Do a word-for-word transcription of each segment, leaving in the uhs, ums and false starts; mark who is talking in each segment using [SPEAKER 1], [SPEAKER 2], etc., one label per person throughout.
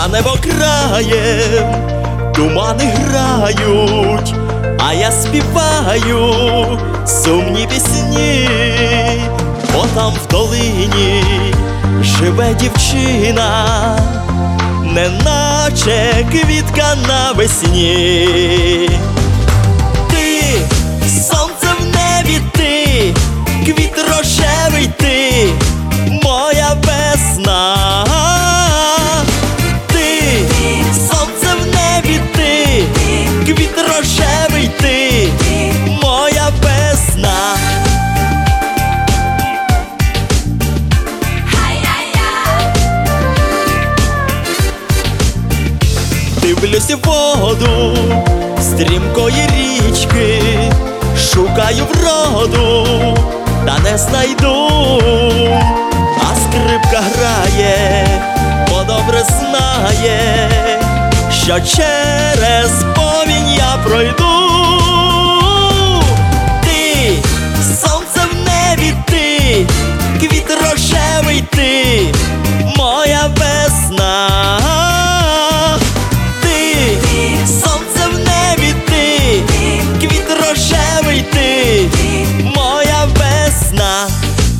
[SPEAKER 1] За небо краєм тумани грають, а я співаю сумні пісні. Бо там в долині живе дівчина, неначе квітка навесні. Ти, сонце в небі, ти, квіт рожевий ти, моя весна. Ти, сонце в небі ти, квіт рожевий ти, моя весна. Дивлюсь в воду стрімкої річки, шукаю вроду, та не знайду. А скрипка грає, бо добре знає, що через повінь я пройду. Ти, сонце в небі ти, квіт рожевий ти, моя весна. Сонце в небі ти, квіт рожевий ти, моя весна.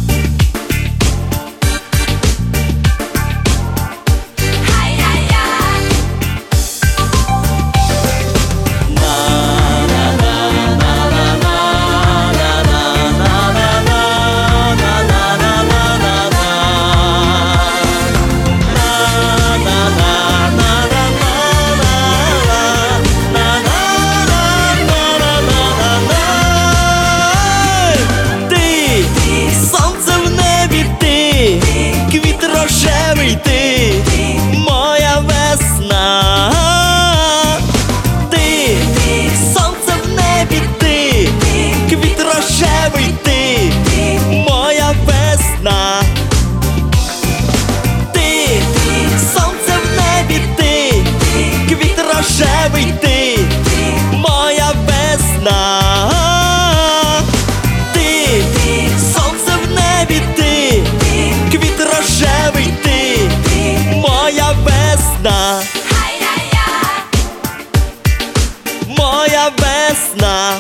[SPEAKER 1] Квіт рожевий ти, моя весна. Ти, сонце в небі ти, квіт рожевий ти, моя весна. Ти, сонце в небі ти, квіт рожевий ти, моя весна. Ти, сонце в небі ти, квіт рожевий ти, моя весна. Моя весна.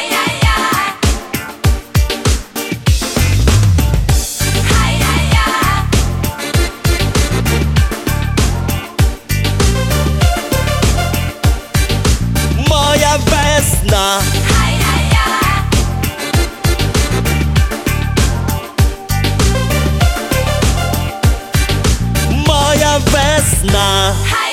[SPEAKER 1] Моя весна. Моя весна.